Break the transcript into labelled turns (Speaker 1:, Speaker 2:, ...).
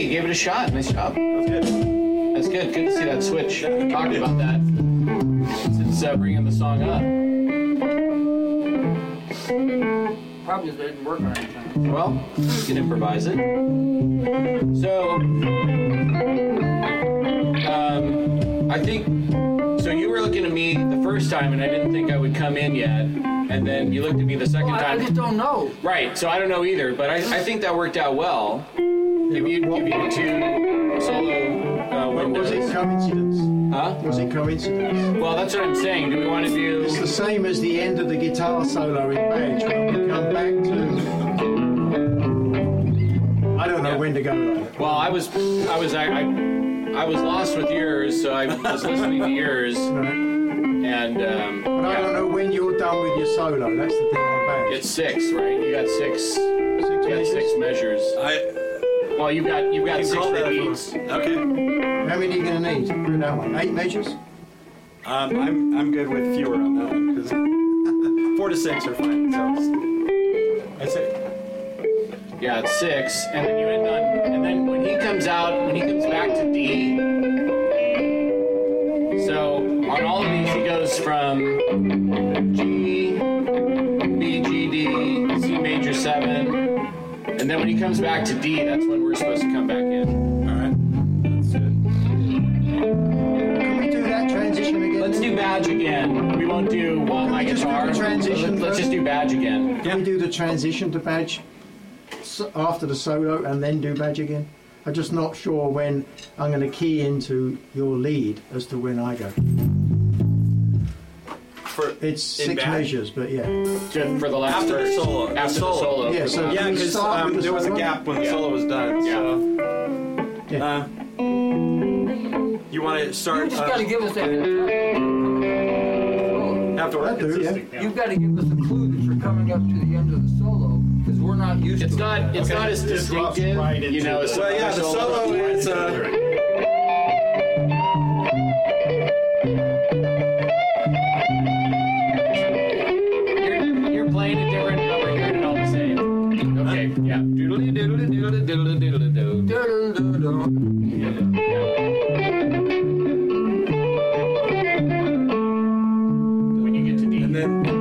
Speaker 1: you gave it a shot. Nice job.
Speaker 2: That's good.
Speaker 1: That's good. Good to see that switch. We talked about that since bringing the song up.
Speaker 3: Probably didn't work on anything.
Speaker 1: Well, you can improvise it. So, I think, so you were looking at me the first time and I didn't think I would come in yet. And then you looked at me the second
Speaker 3: Well,
Speaker 1: time.
Speaker 3: I just don't know.
Speaker 1: Right, so I don't know either, but I think that worked out well. Give you the two solo windows.
Speaker 4: Was it coincidence?
Speaker 1: Huh?
Speaker 4: Was it coincidence?
Speaker 1: Well, that's what I'm saying. Do we want to do...
Speaker 4: It's the same as the end of the guitar solo in Badge when we come back to... I don't know when to go though.
Speaker 1: Well, I was lost with yours, so I was listening to yours, and
Speaker 4: But I don't know when you're done with your solo. That's the thing on Badge.
Speaker 1: it's 6, right? You got 6. You got 6 measures. Well, you've got 6 repeats.
Speaker 2: Okay.
Speaker 4: How many are you going to need for that one? 8 measures?
Speaker 2: I'm good with fewer on that one because 4 to 6 are fine. So that's it.
Speaker 1: Yeah, it's 6, and then you end on, and then when he comes back to D. So on all of these, he goes from G, B, G, D, C major 7, and then when he comes back to D, that's when we're supposed to come back in.
Speaker 2: All right. That's it.
Speaker 4: Can we do that transition again?
Speaker 1: Let's do badge again. We won't do while my
Speaker 4: we just do
Speaker 1: guitar.
Speaker 4: the transition
Speaker 1: Let's just do badge again.
Speaker 4: Can we do the transition to Badge after the solo and then do Badge again? I'm just not sure when I'm going to key into your lead as to when I go. It's 6
Speaker 2: Badge?
Speaker 4: measures, but yeah.
Speaker 1: Good for the last
Speaker 2: After the
Speaker 1: verse.
Speaker 2: solo.
Speaker 1: After the
Speaker 2: Solo.
Speaker 1: solo.
Speaker 4: Yeah, so
Speaker 2: Yeah,
Speaker 4: can we
Speaker 2: because
Speaker 4: start with the
Speaker 2: there was a
Speaker 4: solo?
Speaker 2: gap when the solo was done.
Speaker 1: Yeah.
Speaker 2: So,
Speaker 4: Yeah.
Speaker 2: you want to start
Speaker 3: You just got to give us that.
Speaker 2: afterward?
Speaker 4: I do, yeah.
Speaker 3: You've got to give us a clue that you're coming up to the end of the solo because we're not used
Speaker 1: It's
Speaker 3: to
Speaker 1: not
Speaker 3: it.
Speaker 1: as distinctive, you know, as
Speaker 2: Well, yeah, the solo is.
Speaker 1: You're playing it different, but we're hearing it all the same. Okay, yeah. Doodly doodly doodly doodly doodly doo. When you get to D.
Speaker 2: And then